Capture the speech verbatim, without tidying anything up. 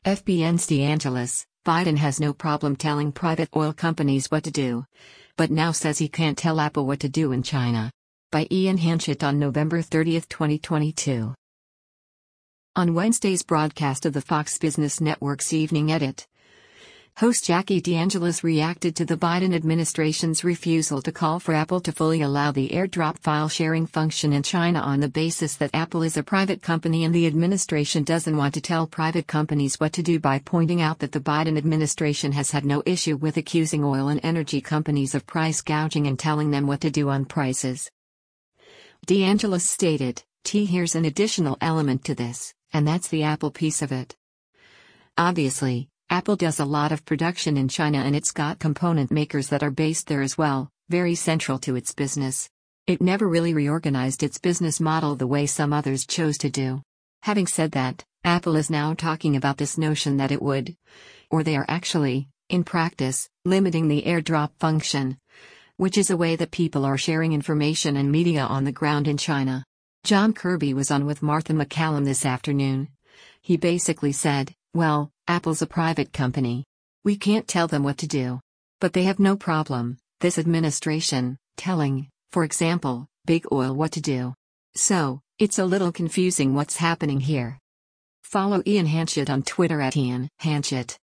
F B N's DeAngelis, Biden has no problem telling private oil companies what to do, but now says he can't tell Apple what to do in China. By Ian Hanchett on November thirtieth, twenty twenty-two. On Wednesday's broadcast of the Fox Business Network's Evening Edit, host Jackie DeAngelis reacted to the Biden administration's refusal to call for Apple to fully allow the AirDrop file sharing function in China on the basis that Apple is a private company and the administration doesn't want to tell private companies what to do, by pointing out that the Biden administration has had no issue with accusing oil and energy companies of price gouging and telling them what to do on prices. DeAngelis stated, "T here's an additional element to this, and that's the Apple piece of it. Obviously, Apple does a lot of production in China and it's got component makers that are based there as well, very central to its business. It never really reorganized its business model the way some others chose to do." Having said that, Apple is now talking about this notion that it would, or they are actually, in practice, limiting the AirDrop function, which is a way that people are sharing information and media on the ground in China. John Kirby was on with Martha MacCallum this afternoon. He basically said, well, Apple's a private company. We can't tell them what to do. But they have no problem, this administration, telling, for example, big oil what to do. So, it's a little confusing what's happening here. Follow Ian Hanchett on Twitter at Ian Hanchett.